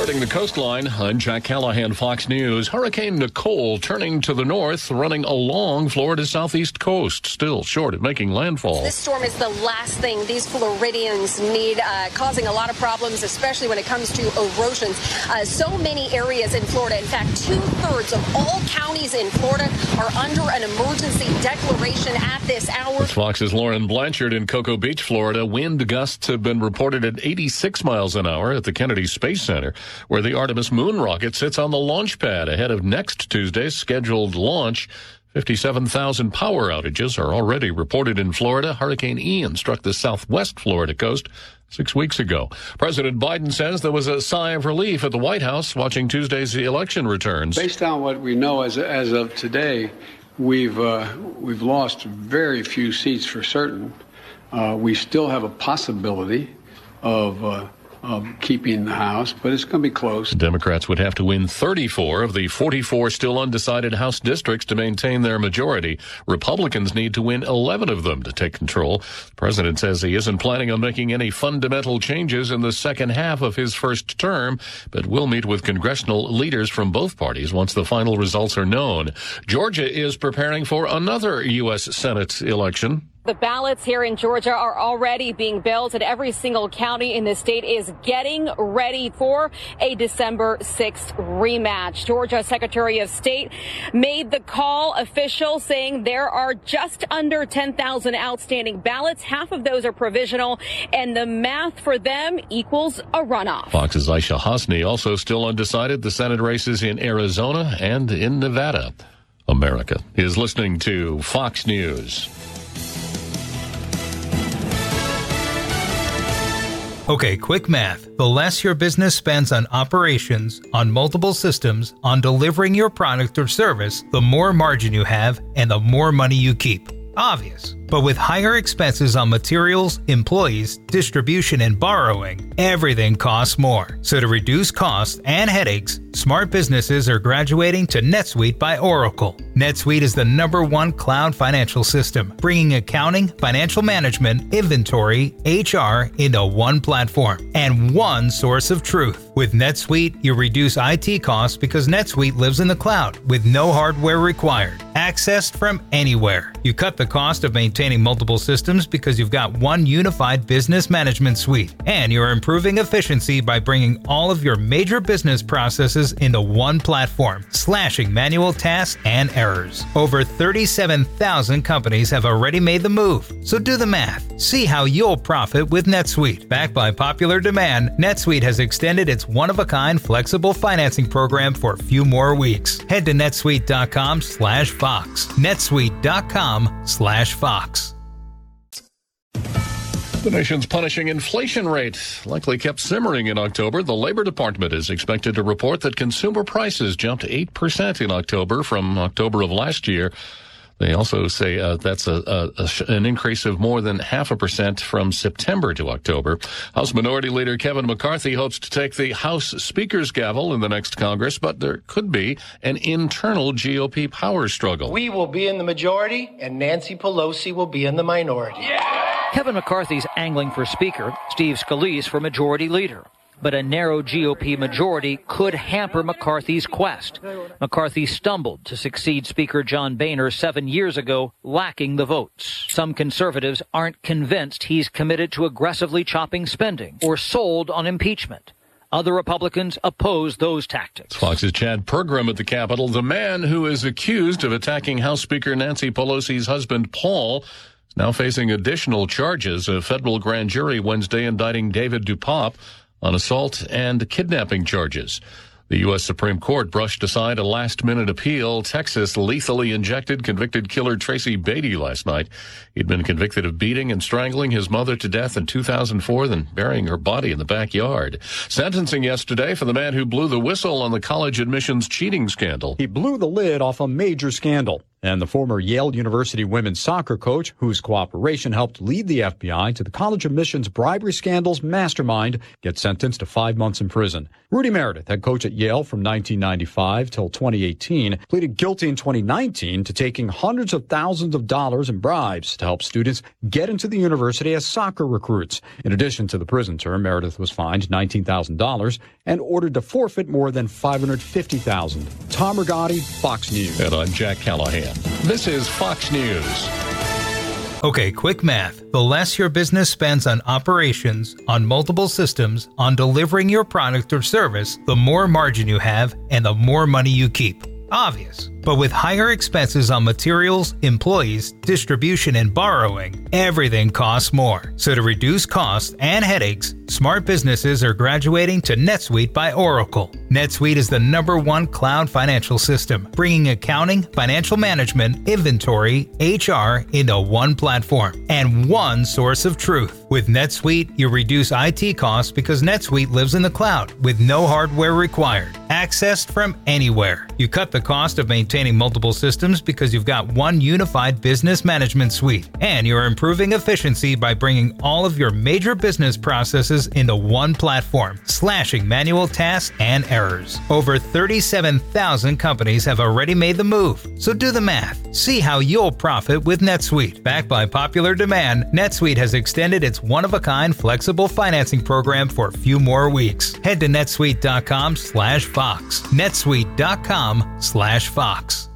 Skirting the coastline, I'm Jack Callahan, Fox News. Hurricane Nicole turning to the north, running along Florida's southeast coast, still short of making landfall. This storm is the last thing these Floridians need, causing a lot of problems, especially when it comes to erosions. So many areas in Florida, in fact, 2/3 of all counties in Florida are under an emergency declaration at this hour. With Fox's Lauren Blanchard in Cocoa Beach, Florida, wind gusts have been reported at 86 miles an hour at the Kennedy Space Center, where the Artemis moon rocket sits on the launch pad ahead of next Tuesday's scheduled launch. 57,000 power outages are already reported in Florida. Hurricane Ian struck the southwest Florida coast 6 weeks ago. President Biden says there was a sigh of relief at the White House watching Tuesday's election returns. Based on what we know as of today, we've lost very few seats for certain. We still have a possibility of keeping the House, but it's going to be close. Democrats would have to win 34 of the 44 still undecided House districts to maintain their majority. Republicans need to win 11 of them to take control. The president says he isn't planning on making any fundamental changes in the second half of his first term, but will meet with congressional leaders from both parties once the final results are known. Georgia is preparing for another U.S. Senate election. The ballots here in Georgia are already being built, and every single county in the state is getting ready for a December 6th rematch. Georgia Secretary of State made the call official, saying there are just under 10,000 outstanding ballots. Half of those are provisional, and the math for them equals a runoff. Fox's Aisha Hasni also still undecided the Senate races in Arizona and in Nevada. America is listening to Fox News. Okay, quick math. The less your business spends on operations, on multiple systems, on delivering your product or service, the more margin you have and the more money you keep. Obvious. But with higher expenses on materials, employees, distribution, and borrowing, everything costs more. So to reduce costs and headaches, smart businesses are graduating to NetSuite by Oracle. NetSuite is the #1 cloud financial system, bringing accounting, financial management, inventory, HR into one platform and one source of truth. With NetSuite, you reduce IT costs because NetSuite lives in the cloud with no hardware required, accessed from anywhere. You cut the cost of maintaining multiple systems because you've got one unified business management suite, and you're improving efficiency by bringing all of your major business processes into one platform, slashing manual tasks and errors. Over 37,000 companies have already made the move, so do the math. See how you'll profit with NetSuite. Backed by popular demand, NetSuite has extended its one-of-a-kind flexible financing program for a few more weeks. Head to netsuite.com/Fox. netsuite.com/Fox. The nation's punishing inflation rate likely kept simmering in October. The Labor Department is expected to report that consumer prices jumped 8% in October from October of last year. They also say that's an increase of more than 0.5% from September to October. House Minority Leader Kevin McCarthy hopes to take the House Speaker's gavel in the next Congress, but there could be an internal GOP power struggle. We will be in the majority, and Nancy Pelosi will be in the minority. Yeah! Kevin McCarthy's angling for Speaker, Steve Scalise for Majority Leader. But a narrow GOP majority could hamper McCarthy's quest. McCarthy stumbled to succeed Speaker John Boehner 7 years ago, lacking the votes. Some conservatives aren't convinced he's committed to aggressively chopping spending or sold on impeachment. Other Republicans oppose those tactics. Fox's Chad Pergram at the Capitol. The man who is accused of attacking House Speaker Nancy Pelosi's husband, Paul, is now facing additional charges. A federal grand jury Wednesday indicting David Dupop on assault and kidnapping charges. The U.S. Supreme Court brushed aside a last-minute appeal. Texas lethally injected convicted killer Tracy Beatty last night. He'd been convicted of beating and strangling his mother to death in 2004, then burying her body in the backyard. Sentencing yesterday for the man who blew the whistle on the college admissions cheating scandal. He blew the lid off a major scandal. And the former Yale University women's soccer coach, whose cooperation helped lead the FBI to the college admissions bribery scandal's mastermind, gets sentenced to 5 months in prison. Rudy Meredith, head coach at Yale from 1995 till 2018, pleaded guilty in 2019 to taking hundreds of thousands of dollars in bribes to help students get into the university as soccer recruits. In addition to the prison term, Meredith was fined $19,000 and ordered to forfeit more than $550,000. Tom Rigotti, Fox News. And I'm Jack Callahan. This is Fox News. Okay, quick math. The less your business spends on operations, on multiple systems, on delivering your product or service, the more margin you have and the more money you keep. Obvious. But with higher expenses on materials, employees, distribution, and borrowing, everything costs more. So to reduce costs and headaches, smart businesses are graduating to NetSuite by Oracle. NetSuite is the #1 cloud financial system, bringing accounting, financial management, inventory, HR into one platform and one source of truth. With NetSuite, you reduce IT costs because NetSuite lives in the cloud with no hardware required, accessed from anywhere. You cut the cost of maintaining multiple systems because you've got one unified business management suite, and you're improving efficiency by bringing all of your major business processes into one platform, slashing manual tasks and errors. Over 37,000 companies have already made the move, so do the math. See how you'll profit with NetSuite. Backed by popular demand, NetSuite has extended its one-of-a-kind flexible financing program for a few more weeks. Head to netsuite.com/Fox. netsuite.com/Fox.